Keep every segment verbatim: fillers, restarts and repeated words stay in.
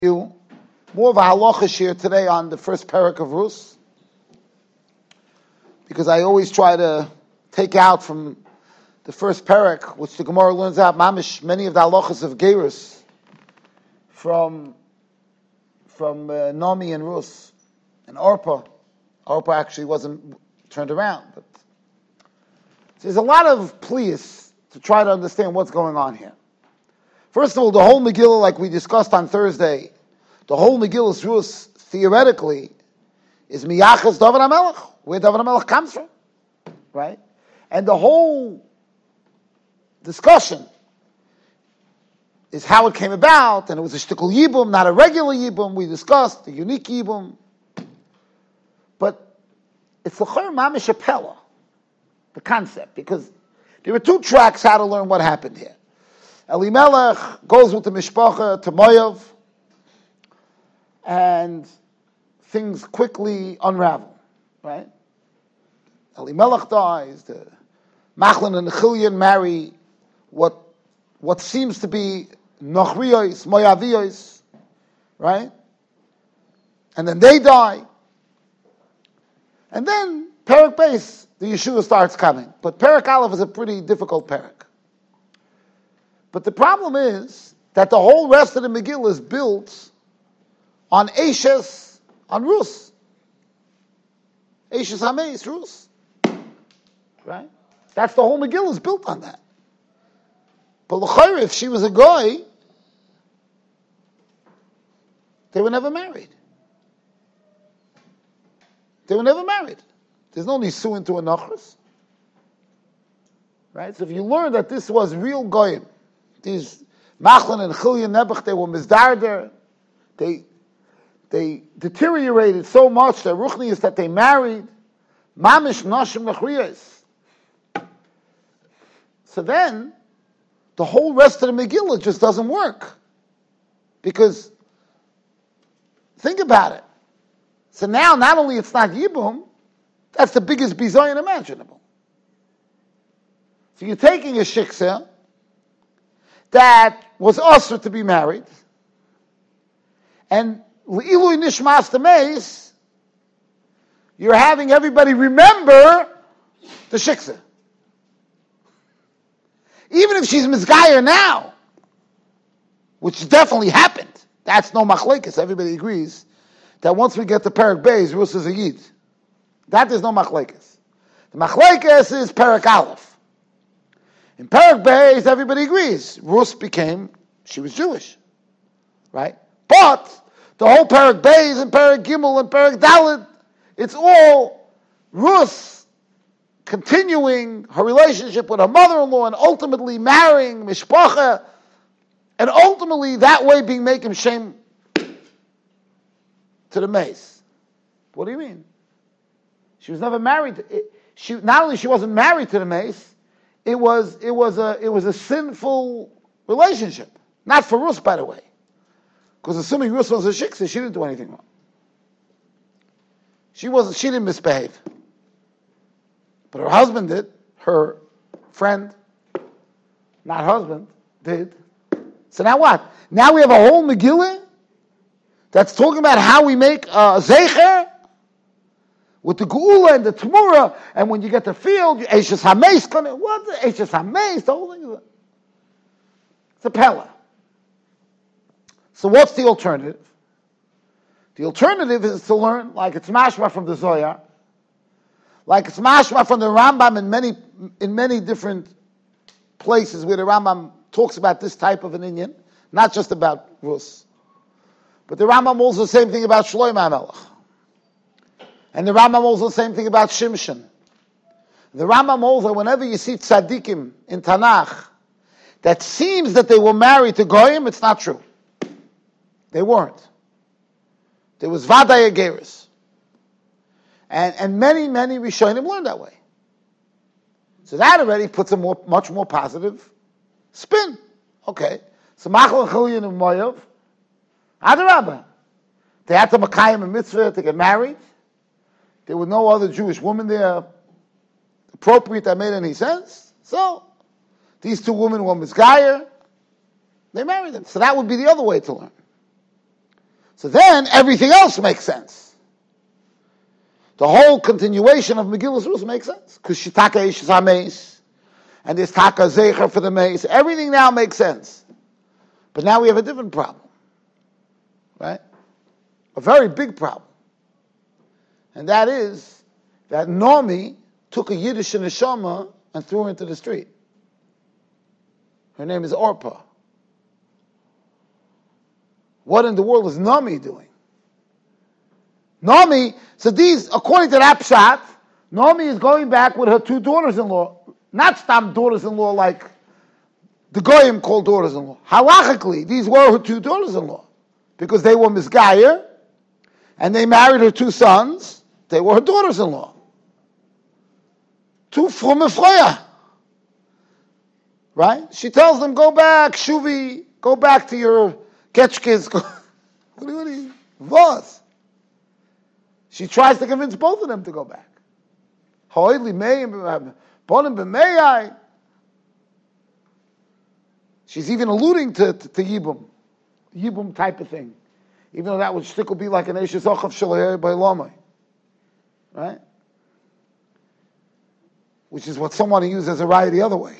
you more of a halacha shir today on the first parak of Rus, because I always try to take out from the first parak, which the Gemara learns out mamish many of the halachas of Gerus from from uh, Nomi and Rus and Orpa. Orpa actually wasn't turned around, but there's a lot of pleas to try to understand what's going on here. First of all, the whole Megillah, like we discussed on Thursday, the whole Megillah's Rus, theoretically, is Miyachas David HaMelech, where David HaMelech comes from, right? And the whole discussion is how it came about, and it was a shtickle yibum, not a regular yibum. We discussed the unique yibum. But it's l'chor mamish apella, the concept, because there were two tracks how to learn what happened here. Elimelech goes with the mishpacha to Moav, and things quickly unravel, right? Elimelech dies, the Machlon and Chilion marry what what seems to be Nachriyos, Moaviyos, right? And then they die. And then Perak Beis, the Yeshua starts coming. But Perak Aleph is a pretty difficult Perak. But the problem is that the whole rest of the Megillah is built on Eishes, on Rus. Eishes Hameis, Rus. Right? That's the whole Megillah is built on that. But l'chayr, if she was a goy, they were never married. They were never married. There's no nisuin to a nachris. Right? So if you learn that this was real goyim, these Machlon and Chilion Nebuch, they were mizdarder, they they deteriorated so much, their ruchnius, that they married, mamish nashim nechriyas. So then, the whole rest of the Megillah just doesn't work. Because, think about it. So now, not only it's not Yibum, that's the biggest bizayon imaginable. So you're taking a shiksa that was usher to be married, and L'ilui nishmas tameis, you're having everybody remember the shiksa. Even if she's mizgayer now, which definitely happened, that's no machlekes. Everybody agrees that once we get to Perak Beis, Rus is a yid. That is no machlekes. The machlekes is Perak Aleph. In Perak Beis, everybody agrees Rus became, she was Jewish, right? But the whole Perak Beis and Perak Gimel and Perak Dalet, it's all Rus continuing her relationship with her mother-in-law and ultimately marrying mishpacha, and ultimately that way being making shame to the mace. What do you mean? She was never married. To, it, she not only she wasn't married to the mace, it was it was a it was a sinful relationship. Not for Rus, by the way, because assuming Rus was a shiksa, she didn't do anything wrong. She wasn't. She didn't misbehave. But her husband did, her friend, not husband, did. So now what? Now we have a whole Megillah that's talking about how we make a Zecher with the Geula and the Tmura, and when you get the field, you Eishes HaMeis, what? Eishes HaMeis, the whole thing is a, it's a Pella. So what's the alternative? The alternative is to learn, like it's mashma from the Zohar, like it's mashma from the Rambam in many in many different places where the Rambam talks about this type of an inyan, not just about Rus. But the Rambam also the same thing about Shlomo HaMelech. And the Rambam also the same thing about Shimshon. The Rambam also, whenever you see tzaddikim in Tanakh, that seems that they were married to Goyim, it's not true. They weren't. There was Vadaya Geras. And, and many, many Rishonim learned that way. So that already puts a more, much more positive spin. Okay. So Machlon, Chilion, and Moav, Adarabah. They had to Makayim a mitzvah to get married. There were no other Jewish woman there appropriate that made any sense. So these two women were Mizgayer. They married them. So that would be the other way to learn. So then everything else makes sense. The whole continuation of Megillas Rus makes sense. Because Shitaka Ish HaMeis, and there's Taka Zecher for the Meis. Everything now makes sense. But now we have a different problem. Right? A very big problem. And that is that Naomi took a Yiddish neshama and threw her into the street. Her name is Orpah. What in the world is Naomi doing? Naomi, so these, according to that pshat, Naomi is going back with her two daughters-in-law. Not stam daughters-in-law like the Goyim called daughters-in-law. Halachically, these were her two daughters-in-law. Because they were misgayer, and they married her two sons. They were her daughters-in-law. Two from Ephraim. Right? She tells them, go back, Shuvi, go back to your ketchkis. What do you want? She tries to convince both of them to go back. She's even alluding to, to, to Yibum. Yibum type of thing. Even though that would still be like an Eshes Achav Shalei by Lamai. Right? Which is what someone used as a riot the other way.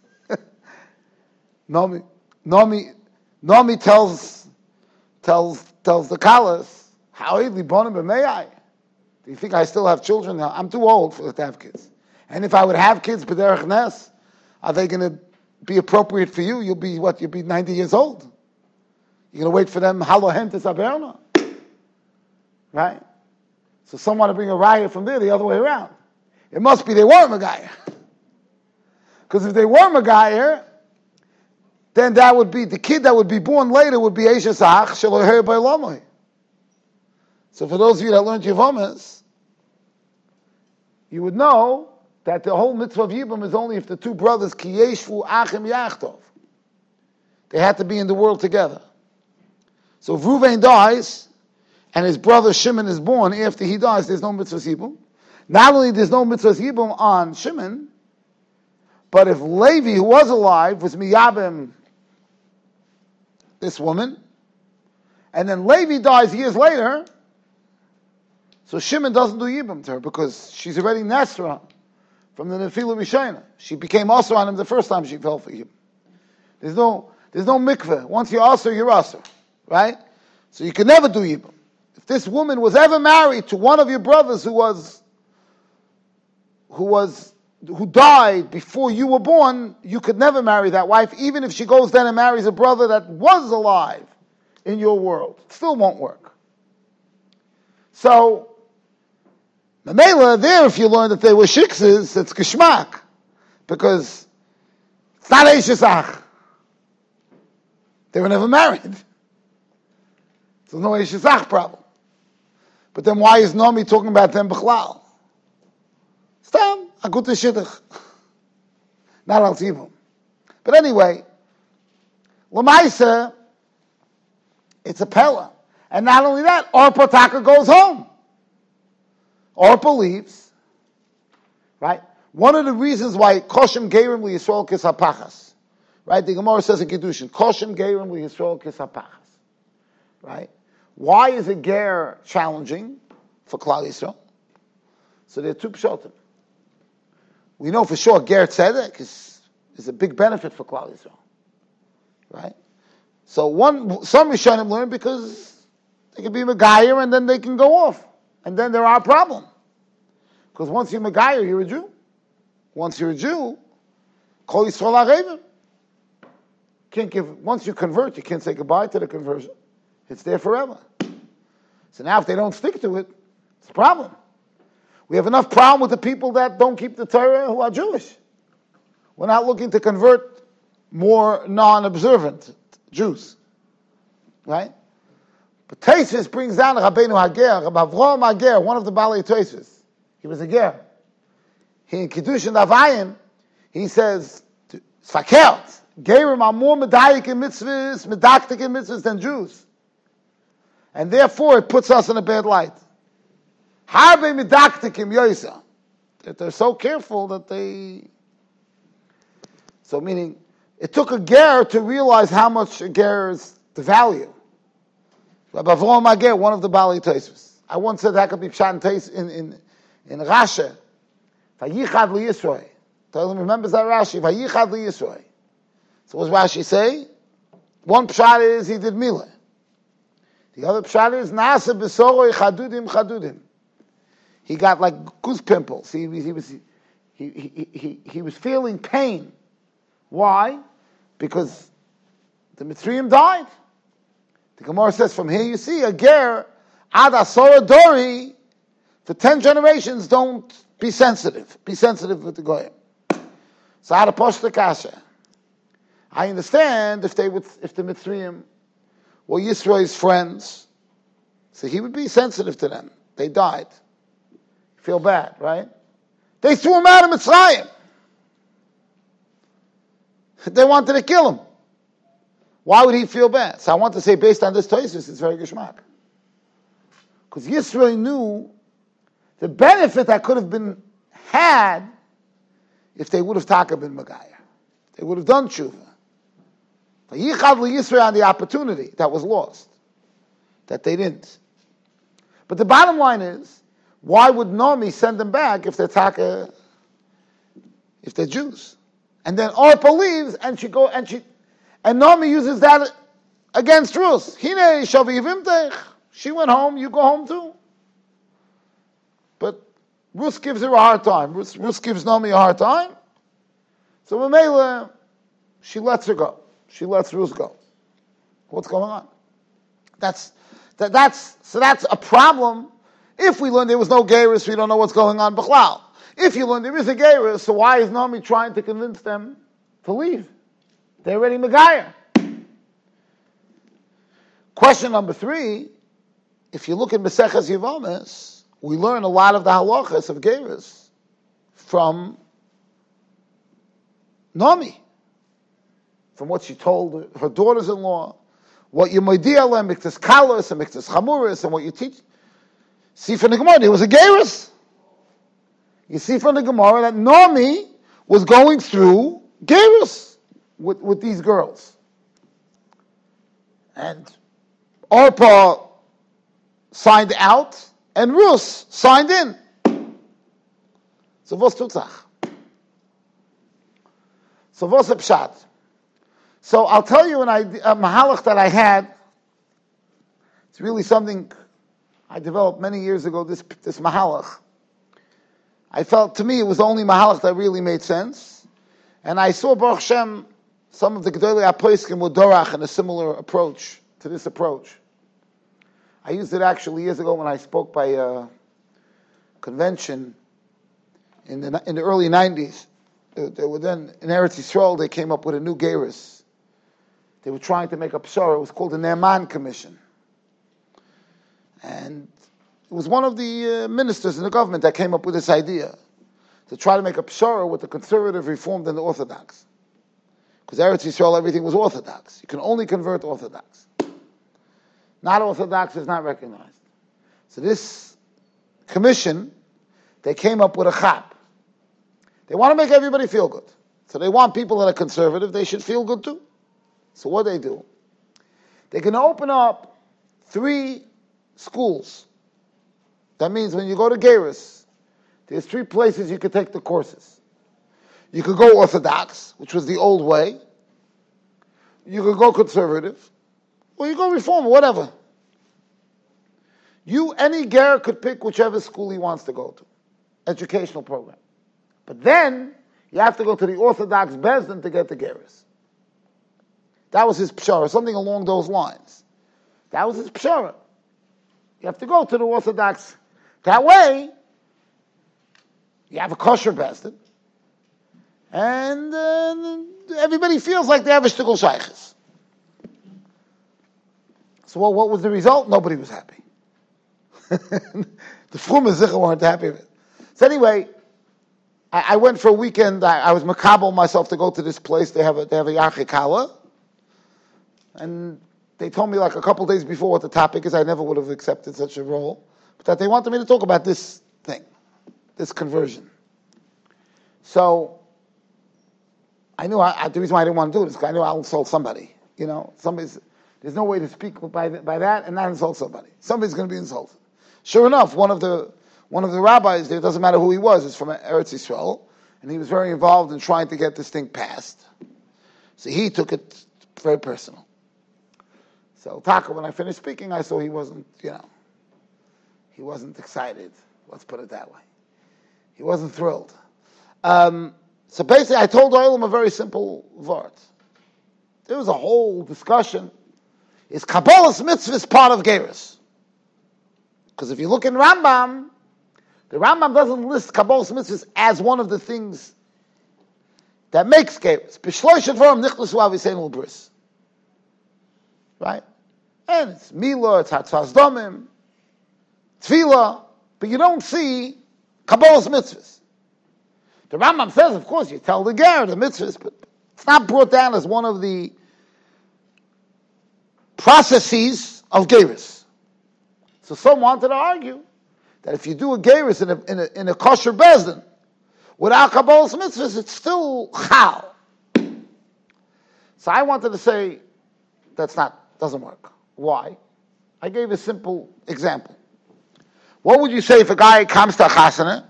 Naomi, Naomi, Naomi tells tells tells the Kalas, how idli bonim b'mei. Do you think I still have children now? I'm too old for to have kids. And if I would have kids b'derech nes, are they going to be appropriate for you? You'll be what? You'll be ninety years old. You're going to wait for them halohen to saberna, right? So someone to bring a riot from there the other way around. It must be they were Megayer. Because if they were Megayer, then that would be, the kid that would be born later would be Eishes Ach, Sheloher by Lomoi. So for those of you that learned Yevomis, you would know that the whole mitzvah of Yibum is only if the two brothers, Ki Yeshvu Achim Yachtov. They had to be in the world together. So if Reuven dies, and his brother Shimon is born, after he dies, there's no mitzvah Yibum. Not only there's no mitzvah Yibum on Shimon, but if Levi, who was alive, was miyabim this woman, and then Levi dies years later, so Shimon doesn't do Yibum to her because she's already Nesra from the Nefilah Rishayna. She became also on him the first time she fell for Yibum. There's no, there's no mikveh. Once you're also, you're also, right? So you can never do Yibum. If this woman was ever married to one of your brothers who was, who was, who died before you were born, you could never marry that wife, even if she goes then and marries a brother that was alive in your world. It still won't work. So, Mamela, there if you learn that they were shiksas, it's geschmack. Because it's not Eishes Ach. They were never married. There's no Eishes Ach problem. But then why is Naomi talking about them b'chlal? Stam. A good shidduch. Not al tibum. But anyway, Lamaisa, it's a pella. And not only that, Orpah Taka goes home. Orpah leaves. Right? One of the reasons why Koshem Geirim li Yisrael kis hapachas. Right? The Gemara says in Kiddushin, Koshem Geirim li Yisrael kis hapachas. Right? Why is a ger challenging for Klal Yisrael? So there are two pshotim. We know for sure ger tzedek is, is a big benefit for Klal Yisrael, right? So one, some Rishonim learn because they can be Megayer and then they can go off, and then there are a problem. Because once you're Megayer, you're a Jew. Once you're a Jew, Kol Yisrael Arevim. Can't give. Once you convert, you can't say goodbye to the conversion. It's there forever. So now, if they don't stick to it, it's a problem. We have enough problem with the people that don't keep the Torah who are Jewish. We're not looking to convert more non-observant Jews. Right? But Tosfos brings down Rabbeinu Hager, Rabbi Avraham Hager, one of the Balei Tosfos. He was a ger. He in Kiddushin Davayim, he says, Sfakert, Gerim are more medayik in mitzvahs, medaktik in mitzvahs than Jews. And therefore it puts us in a bad light. Harbe medaktikim yoisa. That they're so careful that they... So meaning, it took a ger to realize how much a ger is the value. Rabbi Avraham Mager, one of the Bali Tosfos. I once said that could be pshat in Tais in in in Rashi. Vayichad liYisroi. Tell him remembers that Rashi. Vayichad liYisroi. So what does Rashi say? One pshat is he did milah. The other pshat is nasa b'soroi chadudim chadudim. He got like goose pimples. He, he, he was he, he, he, he was feeling pain. Why? Because the Mitzrayim died. The Gemara says from here you see a ger ad asora dori for ten generations. Don't be sensitive. Be sensitive with the goyim. So how to push the kasha? I understand if they would, if the Mitzrayim were Yisro's friends, so he would be sensitive to them. They died. Feel bad, right? They threw him out of Mitzrayim. They wanted to kill him. Why would he feel bad? So I want to say, based on this Tosfos, it's very geschmack. Because Yisro knew the benefit that could have been had if they would have taka been Magaya. They would have done tshuva. Yichad Yisro on the opportunity that was lost, that they didn't. But the bottom line is, why would Naomi send them back if they're taka, if they're Jews? And then Orpah leaves, and she go and she, and Naomi uses that against Ruth. Hine shavivimtech. She went home. You go home too. But Ruth gives her a hard time. Ruth, Ruth gives Naomi a hard time. So Mamela, she lets her go. She lets Ruth go. What's going on? That's that, that's so that's a problem. If we learn there was no Geirus, we don't know what's going on. B'chlal. If you learn there is a Geirus, so why is Naomi trying to convince them to leave? They're already Megayah. Question number three: if you look at Maseches Yevamis, we learn a lot of the halachas of Geirus from Naomi, from what she told her daughters-in-law, what you moidia them, miktas kalos and miktas chamuris, and what you teach. See from the Gemara, there was a Geirus. You see from the Gemara that Naomi was going through Geirus with, with these girls. And Orpah signed out, and Ruth signed in. So what's tutzach? So what's a pshat? So I'll tell you an idea, a mahalach that I had. It's really something I developed many years ago, this, this mahalach. I felt, to me, it was the only mahalach that really made sense. And I saw, Baruch Hashem, some of the Gedolei HaPoskim with Dorach in a similar approach to this approach. I used it actually years ago when I spoke by a convention in the, in the early nineties. They, they were then, in Eretz Yisrael, they came up with a new Geirus. They were trying to make a pshara. It was called the Naaman Commission. And it was one of the uh, ministers in the government that came up with this idea to try to make a pshara with the conservative, reformed, and the Orthodox. Because Eretz Yisrael, everything was Orthodox. You can only convert Orthodox. Not Orthodox is not recognized. So this commission, they came up with a chap. They want to make everybody feel good. So they want people that are conservative, they should feel good too. So what they do, they can open up three schools. That means when you go to Geirus, there's three places you could take the courses. You could go Orthodox, which was the old way. You could go conservative. Or you go reform, whatever. You, any ger could pick whichever school he wants to go to. Educational program. But then, you have to go to the Orthodox Bezdin to get the Geirus. That was his pshara, something along those lines. That was his pshara. You have to go to the Orthodox. That way, you have a kosher Bezdin. And uh, everybody feels like they have a shtickle shaykhis. So what, what was the result? Nobody was happy. The Frum and Zichar weren't happy with it. So anyway, I, I went for a weekend. I, I was makabel myself to go to this place. They have a they have a yachikala, and they told me like a couple days before what the topic is. I never would have accepted such a role, but that they wanted me to talk about this thing, this conversion. So I knew I, I, the reason why I didn't want to do this because I knew I'll insult somebody. You know, somebody's There's no way to speak by, by that and not insult somebody. Somebody's going to be insulted. Sure enough, one of the one of the rabbis there, it doesn't matter who he was, is from Eretz Yisrael, and he was very involved in trying to get this thing passed. So he took it very personal. So Taka, when I finished speaking, I saw he wasn't, you know, he wasn't excited. Let's put it that way. He wasn't thrilled. Um, so basically, I told Oilam a very simple word. There was a whole discussion. Is Kabbalah's mitzvahs part of Gerus? Because if you look in Rambam, the Rambam doesn't list Kabbalah's mitzvahs as one of the things that makes Gerus. B'shloisha dvarim nichnasu aviseinu l'bris. Right? And it's Milah, it's Hatzas Domim, Tefillah, but you don't see Kabbalah's mitzvahs. The Rambam says, of course, you tell the Ger the mitzvahs, but it's not brought down as one of the processes of Gerus. So some wanted to argue that if you do a Gerus in a, in a, in a kosher bezdin without Kabbalah's mitzvahs, it's still chal. So I wanted to say that's not, doesn't work. Why? I gave a simple example. What would you say if a guy comes to a chasana?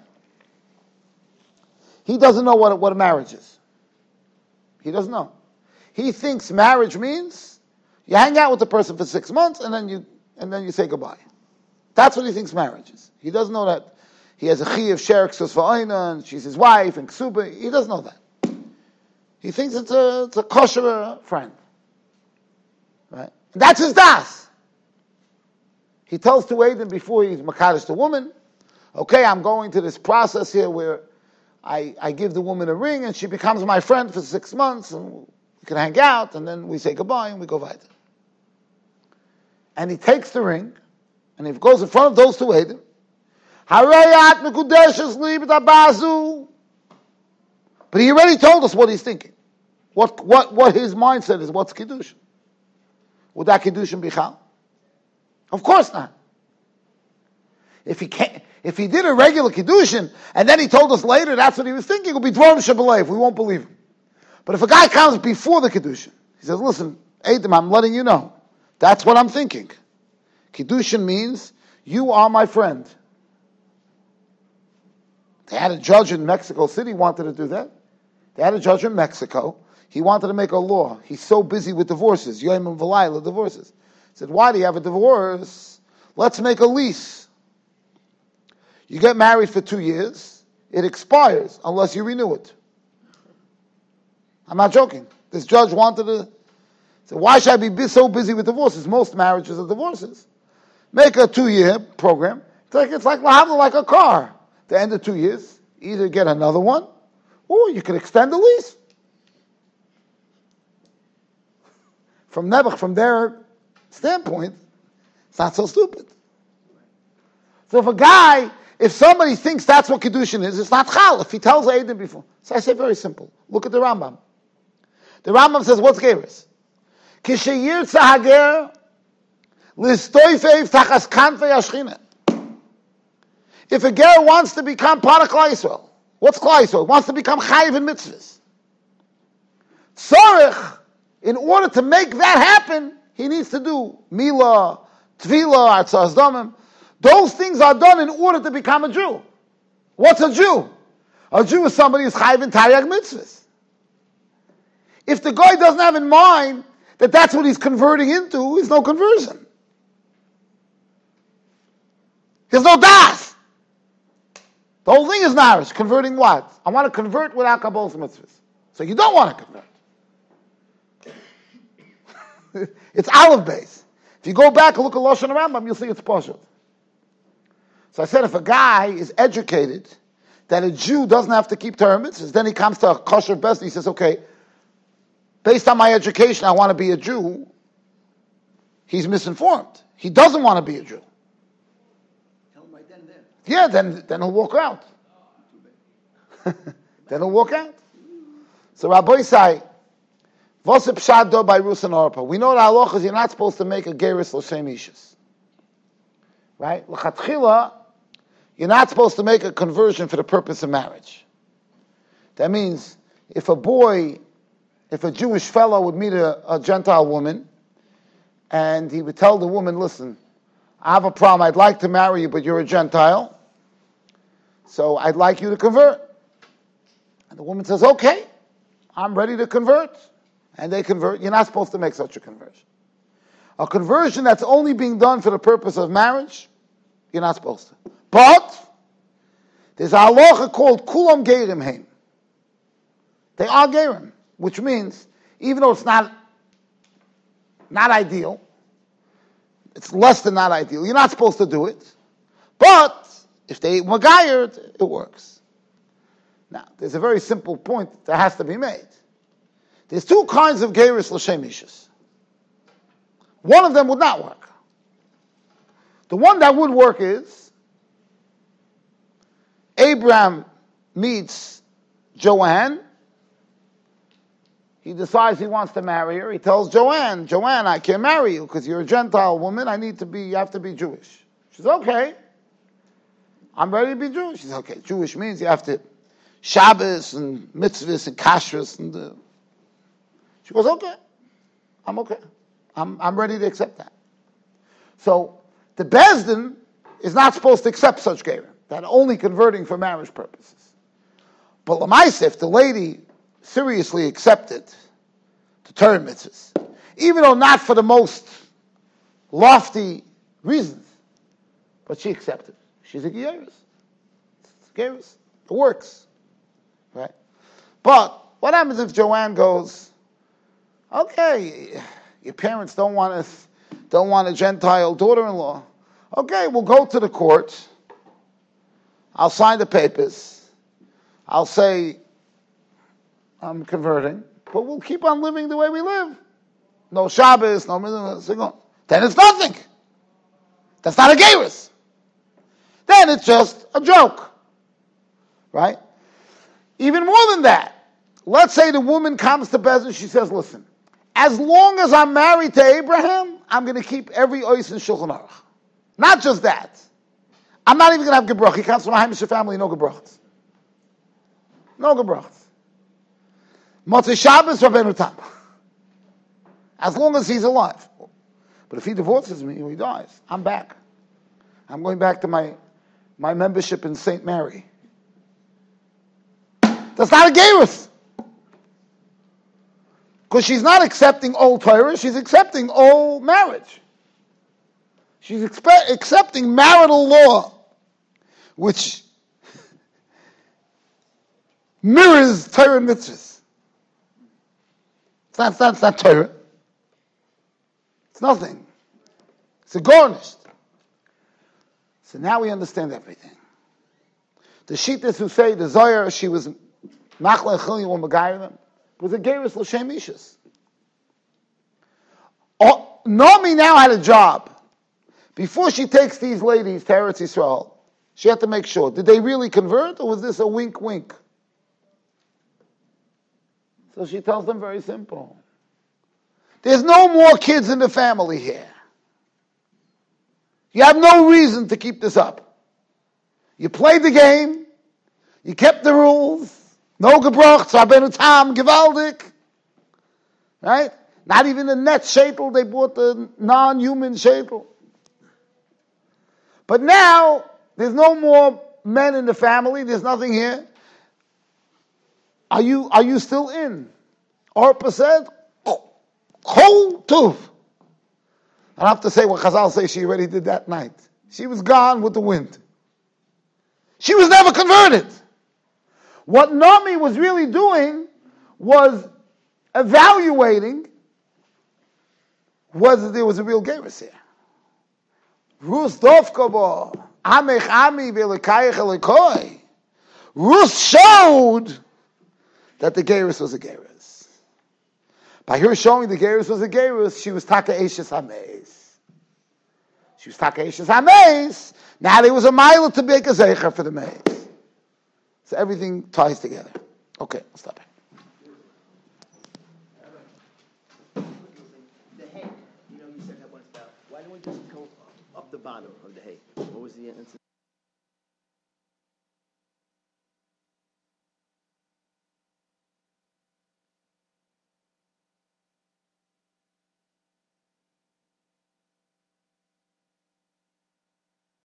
He doesn't know what, what a marriage is. He doesn't know. He thinks marriage means you hang out with the person for six months and then you and then you say goodbye. That's what he thinks marriage is. He doesn't know that he has a chi of sherik sus va'oina and she's his wife and ksuba. He doesn't know that. He thinks it's a, it's a kosher friend. Right? And that's his das. He tells to Aiden before he's makadosh the woman, okay, I'm going to this process here where I, I give the woman a ring and she becomes my friend for six months and we can hang out and then we say goodbye and we go weiter. And he takes the ring and he goes in front of those two Aiden. But he already told us what he's thinking. What what what his mindset is, what's Kiddushin. Would that Kiddushin be chal? Of course not. If he can't, if he did a regular Kiddushin, and then he told us later that's what he was thinking, it would be Dvorim Shebelev. We won't believe him. But if a guy comes before the Kiddushin, he says, listen, Adam, I'm letting you know. That's what I'm thinking. Kiddushin means, you are my friend. They had a judge in Mexico City wanted to do that. They had a judge in Mexico. He wanted to make a law. He's so busy with divorces. Yom and V'layla divorces. He said, why do you have a divorce? Let's make a lease. You get married for two years. It expires unless you renew it. I'm not joking. This judge wanted to say, why should I be so busy with divorces? Most marriages are divorces. Make a two-year program. It's like, it's like, like a car. At the end of two years, either get another one, or you can extend the lease. From Nebuch, from their standpoint, it's not so stupid. So if a guy, if somebody thinks that's what Kiddushin is, it's not chal. If he tells Aiden before. So I say very simple. Look at the Rambam. The Rambam says, what's Geras? Kishayir tzahager listoifev tachas kanfei ashchina. If a ger wants to become part of Klal Yisrael, what's Klal Yisrael? Wants to become chayiv in mitzvahs. Tzorich, in order to make that happen, he needs to do milah, tefillah, atzas domim. Those things are done in order to become a Jew. What's a Jew? A Jew is somebody who's chayiv in taryag mitzvahs. If the guy doesn't have in mind that that's what he's converting into, there's no conversion. There's no das. The whole thing is marish. Converting what? I want to convert without Kabbalah's mitzvahs. So you don't want to convert. It's olive base. If you go back and look at Lashon Rambam, you'll see it's pashut. So I said, if a guy is educated that a Jew doesn't have to keep Torah mitzvahs, then he comes to a kosher best and he says, okay, based on my education, I want to be a Jew. He's misinformed. He doesn't want to be a Jew. Yeah, then then he'll walk out. Then he'll walk out. So Rabbi say, "Vosip pshad by Rus and Orpa." We know that halacha is you're not supposed to make a geris l'shem ishus, right? L'chatchila, you're not supposed to make a conversion for the purpose of marriage. That means if a boy, if a Jewish fellow would meet a, a Gentile woman, and he would tell the woman, listen, I have a problem. I'd like to marry you, but you're a Gentile. So I'd like you to convert. And the woman says, okay, I'm ready to convert. And they convert. You're not supposed to make such a conversion. A conversion that's only being done for the purpose of marriage, you're not supposed to. But there's a halacha called kulam gerim heim. They are gerim, which means, even though it's not, not ideal, it's less than not ideal, you're not supposed to do it. But if they magayered, it works. Now, there's a very simple point that has to be made. There's two kinds of gerus l'shem ishus. One of them would not work. The one that would work is Abraham meets Joanne. He decides he wants to marry her. He tells Joanne, Joanne, I can't marry you because you're a Gentile woman. I need to be, you have to be Jewish. She's okay. I'm ready to be Jewish. She's okay. Jewish means you have to Shabbos and mitzvahs and kashrus. And uh, she goes, okay. I'm okay. I'm, I'm ready to accept that. So the Beis Din is not supposed to accept such gerim, that only converting for marriage purposes. But l'maaseh, if the lady seriously accepted the Torah mitzvahs, even though not for the most lofty reasons, but she accepted. She's a geirus. It's a geirus. It works. Right? But what happens if Joanne goes, okay, your parents don't want us, don't want a Gentile daughter-in-law. Okay, we'll go to the court. I'll sign the papers. I'll say I'm converting, but we'll keep on living the way we live. No Shabbos, no mitzvah. Then it's nothing. That's not a gerus. Then it's just a joke. Right? Even more than that. Let's say the woman comes to Beis Din, she says, listen, as long as I'm married to Abraham, I'm going to keep every ois in Shulchan Aruch. Not just that. I'm not even going to have gebrach. He comes from a Hamish family, no gebrachs. No gebrachs. Motzei Shabbos, Rabbeinu Tam. As long as he's alive. But if he divorces me or he dies, I'm back. I'm going back to my, my membership in Saint Mary. That's not a gerus. Because she's not accepting old Torah, she's accepting old marriage. She's expe- accepting marital law, which mirrors Torah mitzvahs. It's not, it's not, it's not Torah. It's nothing. It's a garnished. So now we understand everything. The Shittas who say the Zohar, she was Nachla Chilin or Megayim, was a gerus l'shem ishus. Oh, Naomi now had a job. Before she takes these ladies to Eretz Yisrael, she had to make sure, did they really convert, or was this a wink wink? So she tells them very simple. There's no more kids in the family here. You have no reason to keep this up. You played the game. You kept the rules. No gebracht, Rabbeinu Tam, gewaldig. Right? Not even the net shetel, they bought the non-human shetel. But now, there's no more men in the family, there's nothing here. Are you, are you still in? Orpah said, Chol Tuv. I don't have to say what Chazal say she already did that night. She was gone with the wind. She was never converted. What Naomi was really doing was evaluating whether there was a real gerus here. Rus dovkabo, amech ami v'elekayich elekoi. Rus showed that the gerus was a gerus. By her showing the gerus was a gerus, she was taka eshes hameis. She was taka eshes hameis. Now there was a mile to make a zecher for the maid. So everything ties together. Okay, I'll stop here. The hay, you know, you said that once about, why don't we just go up the bottom of the hay? What was the answer?